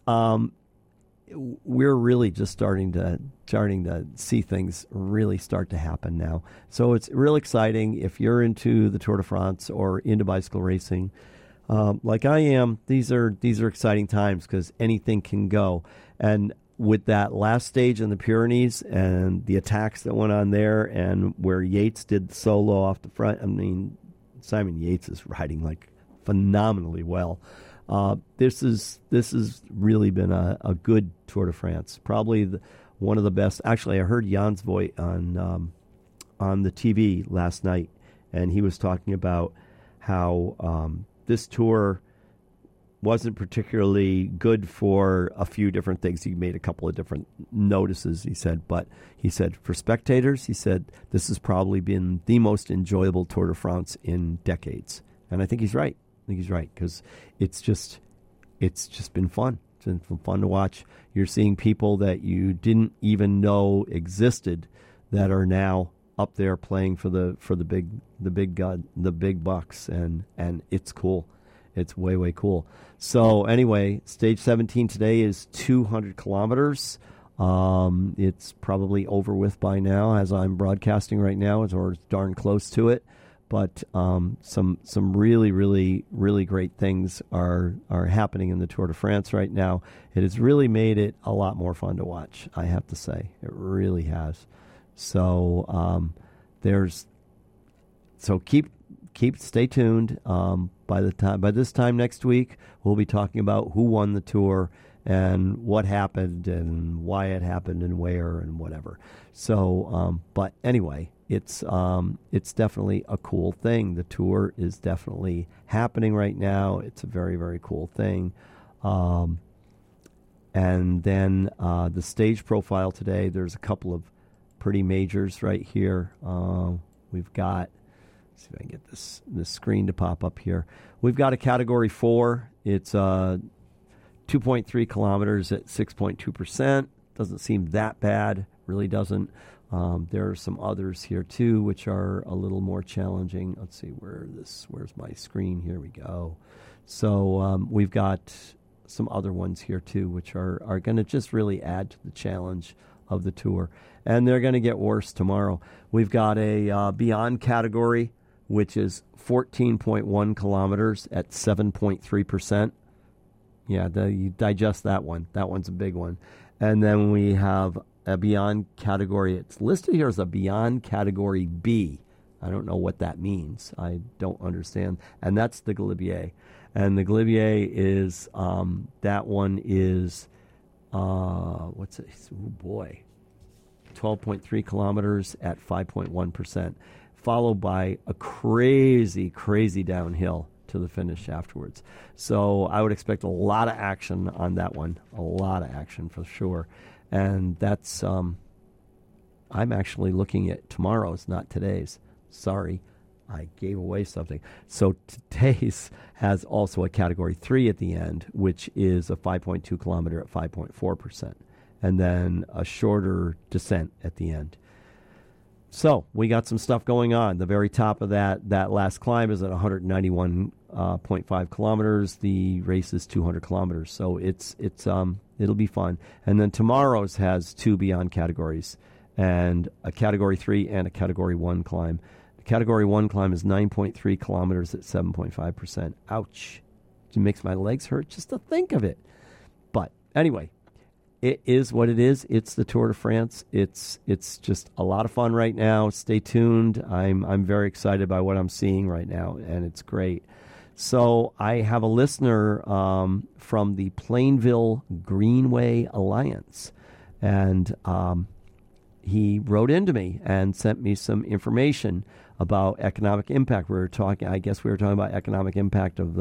we're really just starting to see things really start to happen now. So it's real exciting. If you're into the Tour de France or into bicycle racing, like I am, these are exciting times because anything can go. And with that last stage in the Pyrenees and the attacks that went on there, and where Yates did the solo off the front, I mean, Simon Yates is riding like phenomenally well. This has really been a good Tour de France. Probably one of the best. Actually, I heard Jans Voigt on the TV last night, and he was talking about how this tour wasn't particularly good for a few different things. He made a couple of different notices, he said. But he said for spectators, he said, this has probably been the most enjoyable Tour de France in decades. And I think he's right. Because it's just been fun. It's been fun to watch. You're seeing people that you didn't even know existed that are now up there playing for the big bucks, and it's cool. It's way cool. So anyway, stage 17 today is 200 kilometers. It's probably over with by now as I'm broadcasting right now, or darn close to it. But some really great things are happening in the Tour de France right now. It has really made it a lot more fun to watch, I have to say. It really has. So stay tuned. By this time next week, we'll be talking about who won the Tour and what happened and why it happened and where and whatever. So, but anyway, it's definitely a cool thing. The Tour is definitely happening right now. It's a very, very cool thing. And then the stage profile today, there's a couple of pretty majors right here. We've got, let's see if I can get this screen to pop up here. We've got a Category 4. It's 2.3 kilometers at 6.2%. Doesn't seem that bad. Really doesn't. There are some others here too, which are a little more challenging. Let's see where's my screen? Here we go. So we've got some other ones here too, which are going to just really add to the challenge of the Tour, and they're going to get worse tomorrow. We've got a Beyond category, which is 14.1 kilometers at 7.3%. Yeah, you digest that one. That one's a big one. And then we have a Beyond category. It's listed here as a Beyond category B. I don't know what that means. I don't understand. And that's the Galibier. And the Galibier is, that one is, what's it? Oh, boy. 12.3 kilometers at 5.1%, followed by a crazy downhill to the finish afterwards. So I would expect a lot of action on that one, a lot of action for sure. And that's, I'm actually looking at tomorrow's, not today's. Sorry, I gave away something. So today's has also a Category 3 at the end, which is a 5.2 kilometer at 5.4%. And then a shorter descent at the end. So we got some stuff going on. The very top of that last climb is at 191.5 kilometers. The race is 200 kilometers. So it'll be fun. And then tomorrow's has two Beyond categories, and a Category 3 and a Category 1 climb. The Category 1 climb is 9.3 kilometers at 7.5%. Ouch. It makes my legs hurt just to think of it. But anyway, it is what it is. It's the Tour de France. It's just a lot of fun right now. Stay tuned. I'm very excited by what I'm seeing right now, and it's great. So I have a listener from the Plainville Greenway Alliance, and he wrote into me and sent me some information about economic impact. We were talking about economic impact of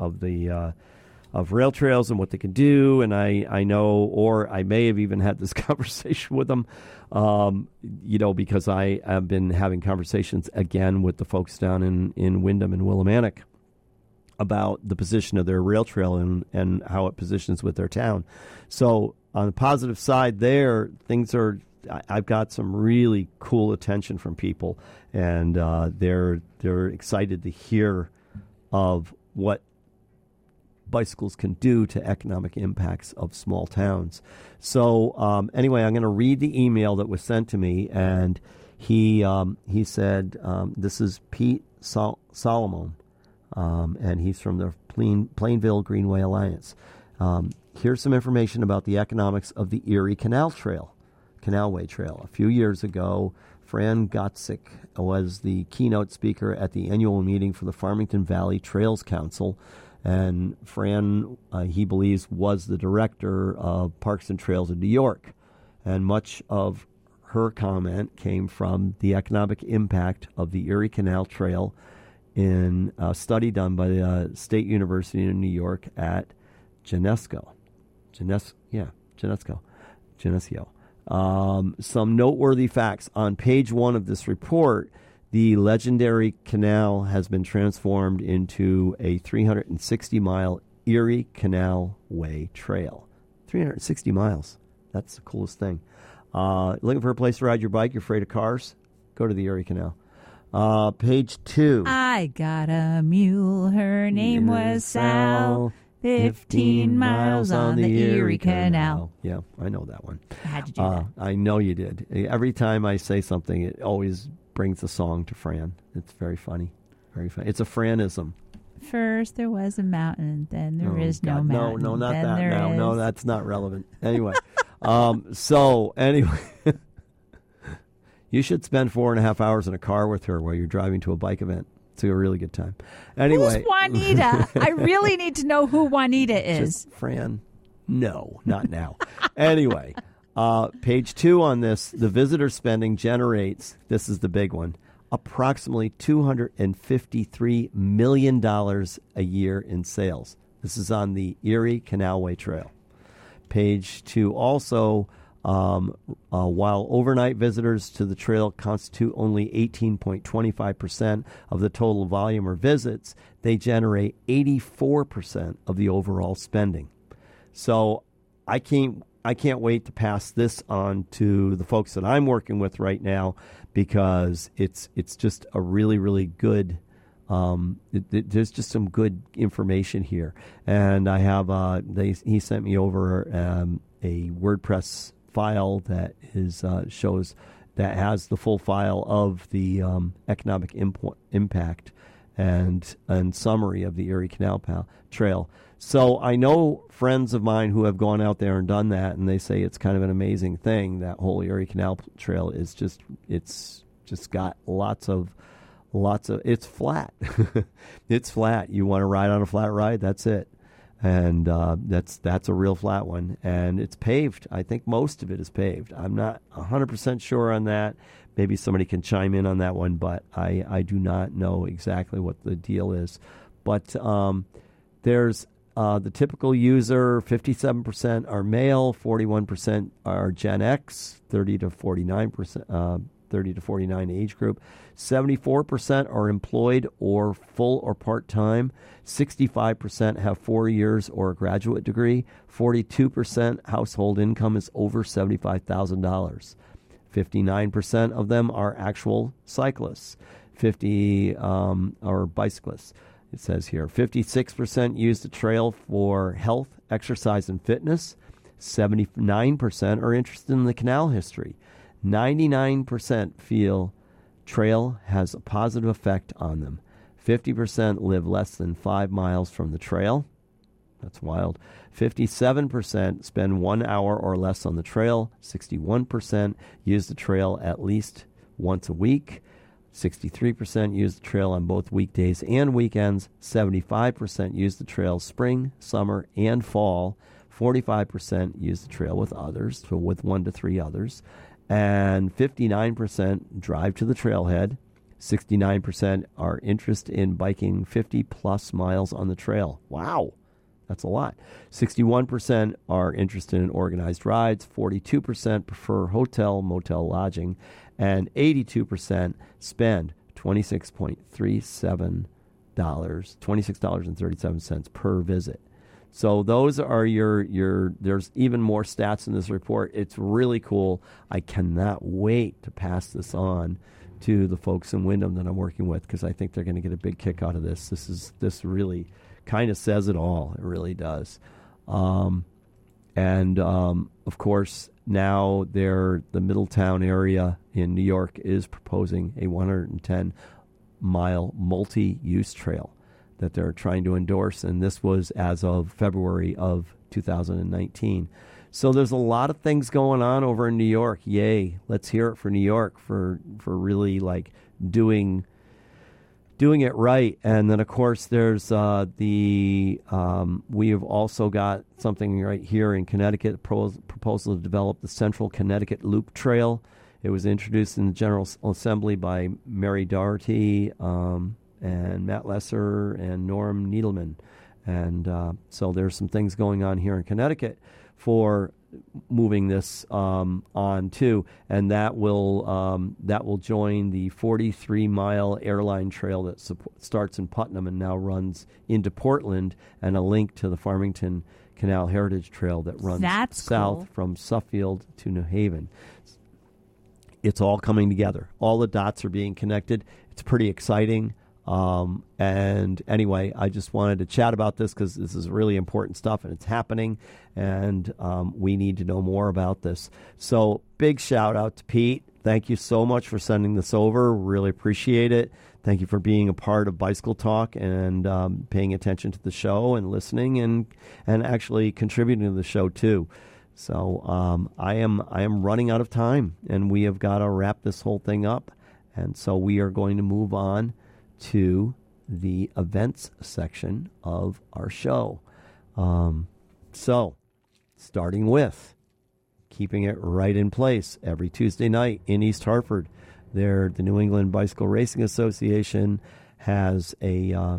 rail trails and what they can do. And I know, or I may have even had this conversation with them, because I have been having conversations again with the folks down in Windham and Willimantic about the position of their rail trail and how it positions with their town. So on the positive side there, I've got some really cool attention from people, and they're excited to hear of what bicycles can do to economic impacts of small towns. So anyway, I'm going to read the email that was sent to me, and he said, this is Pete Solomon, and he's from the Plainville Greenway Alliance. Here's some information about the economics of the Erie Canalway Trail. A few years ago, Fran Gotzik was the keynote speaker at the annual meeting for the Farmington Valley Trails Council, and Fran, he believes, was the director of Parks and Trails in New York. And much of her comment came from the economic impact of the Erie Canal Trail in a study done by the State University of New York at Geneseo. Some noteworthy facts. On page 1 of this report, the legendary canal has been transformed into a 360-mile Erie Canalway Trail. 360 miles. That's the coolest thing. Looking for a place to ride your bike? You're afraid of cars? Go to the Erie Canal. Page 2. I got a mule. Her name was Sal. 15 miles on the Erie Canal. Yeah, I know that one. I had to do that. I know you did. Every time I say something, it always brings a song to Fran. It's very funny. Very funny. It's a Franism. First there was a mountain, then there is no mountain. No, not then that. No, that's not relevant. Anyway, anyway, you should spend 4.5 hours in a car with her while you're driving to a bike event. It's a really good time. Anyway. Who's Juanita? I really need to know who Juanita is. Just Fran? No, not now. Anyway, page 2 on this, the visitor spending generates, this is the big one, approximately $253 million a year in sales. This is on the Erie Canalway Trail. Page 2 also, while overnight visitors to the trail constitute only 18.25% of the total volume or visits, they generate 84% of the overall spending. So I can't wait to pass this on to the folks that I'm working with right now, because it's just a really, really good. There's just some good information here, and I have he sent me over a WordPress file that shows that has the full file of the economic impact and summary of the Erie Canal Trail. So I know friends of mine who have gone out there and done that, and they say it's kind of an amazing thing. That whole Erie Canal Trail is it's got lots of it's flat. It's flat. You want to ride on a flat ride? That's it. And that's a real flat one, and it's paved. I think most of it is paved. I'm not 100% sure on that. Maybe somebody can chime in on that one, but I do not know exactly what the deal is. But there's the typical user, 57% are male, 41% are Gen X, 30 to 49 age group. 74% are employed or full or part-time. 65% have 4 years or a graduate degree. 42% household income is over $75,000. 59% of them are actual cyclists. 50 are bicyclists. It says here 56% use the trail for health, exercise, and fitness. 79% are interested in the canal history. 99% feel trail has a positive effect on them. 50% live less than 5 miles from the trail. That's wild. 57% spend 1 hour or less on the trail. 61% use the trail at least once a week. 63% use the trail on both weekdays and weekends. 75% use the trail spring, summer, and fall. 45% use the trail with others, so with 1 to 3 others. And 59% drive to the trailhead. 69% are interested in biking 50-plus miles on the trail. Wow, that's a lot. 61% are interested in organized rides. 42% prefer hotel, motel lodging. And 82% spend $26.37 per visit. So those are your there's even more stats in this report. It's really cool. I cannot wait to pass this on to the folks in Wyndham that I'm working with, because I think they're going to get a big kick out of this. This really kind of says it all. It really does. Of course, now the Middletown area in New York is proposing a 110-mile multi-use trail that they're trying to endorse, and this was as of February of 2019. So there's a lot of things going on over in New York. Yay! Let's hear it for New York for really like doing it right. And then of course there's we have also got something right here in Connecticut, proposal to develop the Central Connecticut Loop Trail. It was introduced in the General Assembly by Mary Doherty and Matt Lesser and Norm Needleman. And so there's some things going on here in Connecticut for moving this on too, and that will join the 43-mile airline trail that starts in Putnam and now runs into Portland, and a link to the Farmington Canal Heritage Trail that runs south from Suffield to New Haven. It's all coming together. All the dots are being connected. It's pretty exciting. And anyway, I just wanted to chat about this because this is really important stuff and it's happening, and we need to know more about this. So big shout out to Pete. Thank you so much for sending this over. Really appreciate it. Thank you for being a part of Bicycle Talk and paying attention to the show and listening and actually contributing to the show too. So I am running out of time, and we have got to wrap this whole thing up. And so we are going to move on to the events section of our show. So, starting with keeping it right in place every Tuesday night in East Hartford, the New England Bicycle Racing Association has a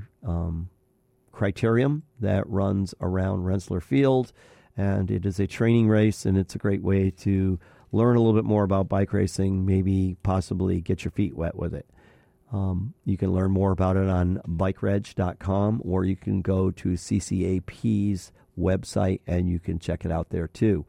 criterium that runs around Rensselaer Field, and it is a training race, and it's a great way to learn a little bit more about bike racing, maybe possibly get your feet wet with it. You can learn more about it on bikereg.com, or you can go to CCAP's website and you can check it out there too.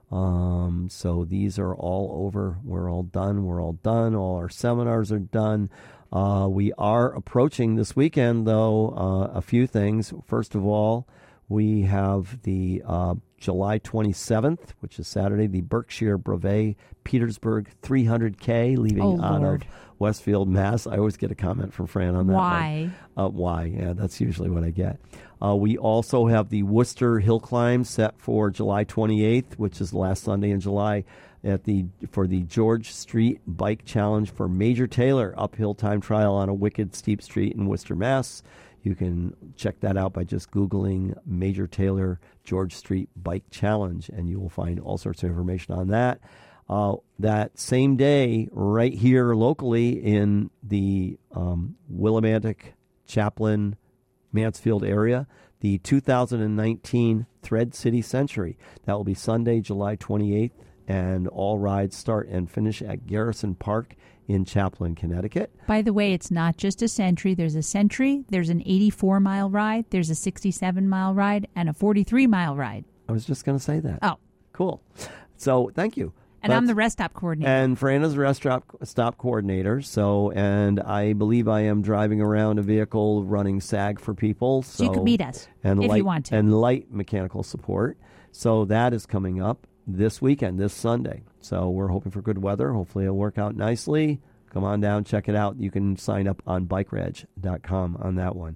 So these are all over. We're all done. All our seminars are done. We are approaching this weekend, though, a few things. First of all, we have the July 27th, which is Saturday, the Berkshire Brevet Petersburg 300K, leaving out of Westfield, Mass. I always get a comment from Fran on that. Why? Why? Yeah, that's usually what I get. We also have the Worcester Hill Climb set for July 28th, which is the last Sunday in July, for the George Street Bike Challenge for Major Taylor uphill time trial on a wicked steep street in Worcester, Mass. You can check that out by just Googling Major Taylor George Street Bike Challenge, and you will find all sorts of information on that. That same day, right here locally in the Willimantic, Chaplin, Mansfield area, the 2019 Thread City Century. That will be Sunday, July 28th, and all rides start and finish at Garrison Park in Chaplin, Connecticut. By the way, it's not just a century. There's a century, there's an 84-mile ride, there's a 67-mile ride, and a 43-mile ride. I was just going to say that. Oh. Cool. So, thank you. And I'm the rest stop coordinator. And Fran is the rest stop coordinator. So, and I believe I am driving around a vehicle running SAG for people. So you can meet us if you want to. And light mechanical support. So that is coming up this weekend, this Sunday. So we're hoping for good weather. Hopefully it'll work out nicely. Come on down, check it out. You can sign up on bikereg.com on that one.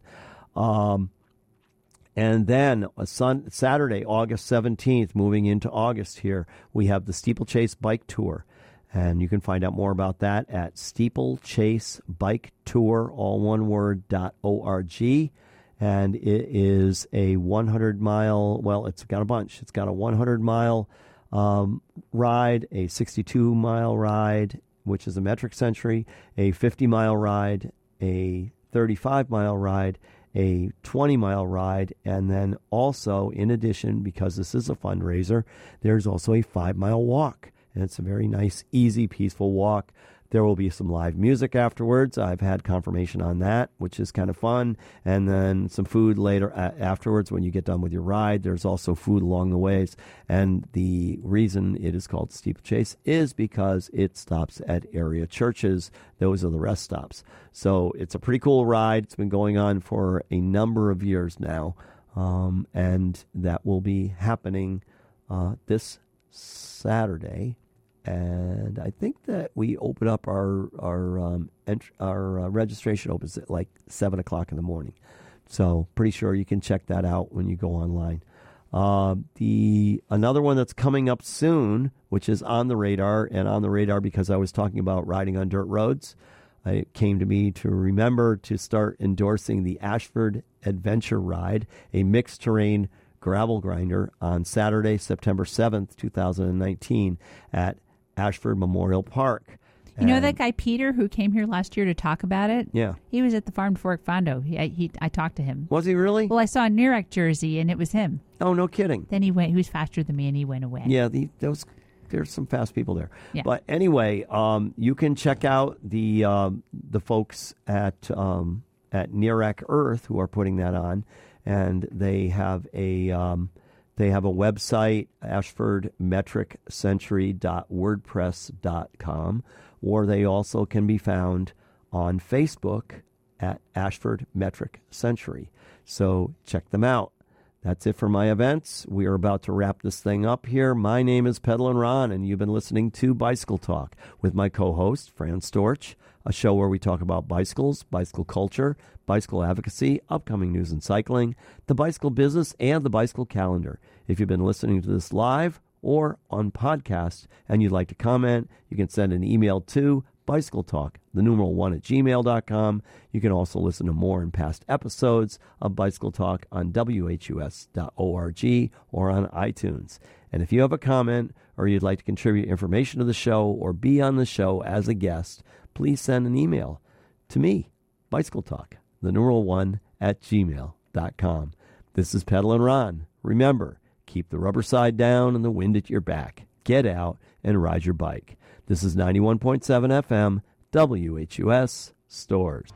And then Saturday, August 17th, moving into August here, we have the Steeplechase Bike Tour. And you can find out more about that at steeplechasebiketour, all one word, .org. And it is a 100-mile, well, it's got a bunch. It's got a 100-mile ride, a 62-mile ride, which is a metric century, a 50-mile ride, a 35-mile ride, a 20-mile ride, and then also, in addition, because this is a fundraiser, there's also a 5-mile walk. And it's a very nice, easy, peaceful walk. There will be some live music afterwards. I've had confirmation on that, which is kind of fun. And then some food later afterwards when you get done with your ride. There's also food along the ways. And the reason it is called Steeplechase is because it stops at area churches. Those are the rest stops. So it's a pretty cool ride. It's been going on for a number of years now. And that will be happening this Saturday. And I think that we open up our registration opens at like 7 o'clock in the morning. So pretty sure you can check that out when you go online. Another one that's coming up soon, which is on the radar, and on the radar because I was talking about riding on dirt roads. It came to me to remember to start endorsing the Ashford Adventure Ride, a mixed terrain gravel grinder on Saturday, September 7th, 2019 at Ashford Memorial Park. You know that guy Peter who came here last year to talk about it? Yeah. He was at the Farm to Fork Fondo. I talked to him. Was he really? Well, I saw a Nurek jersey, and it was him. Oh, no kidding. Then he went. He was faster than me, and he went away. Yeah, there's some fast people there. Yeah. But anyway, you can check out the folks at Nurek Earth who are putting that on, and they have a website, ashfordmetriccentury.wordpress.com, or they also can be found on Facebook at Ashford Metric Century. So check them out. That's it for my events. We are about to wrap this thing up here. My name is Pedalin' Ron, and you've been listening to Bicycle Talk with my co-host, Fran Storch, a show where we talk about bicycles, bicycle culture, bicycle advocacy, upcoming news in cycling, the bicycle business, and the bicycle calendar. If you've been listening to this live or on podcast and you'd like to comment, you can send an email to bicycletalk1@gmail.com. You can also listen to more and past episodes of Bicycle Talk on WHUS.org or on iTunes. And if you have a comment or you'd like to contribute information to the show or be on the show as a guest, please send an email to me, bicycletalk1@gmail.com. This is Pedalin' Ron. Remember, keep the rubber side down and the wind at your back. Get out and ride your bike. This is 91.7 FM, WHUS Stores.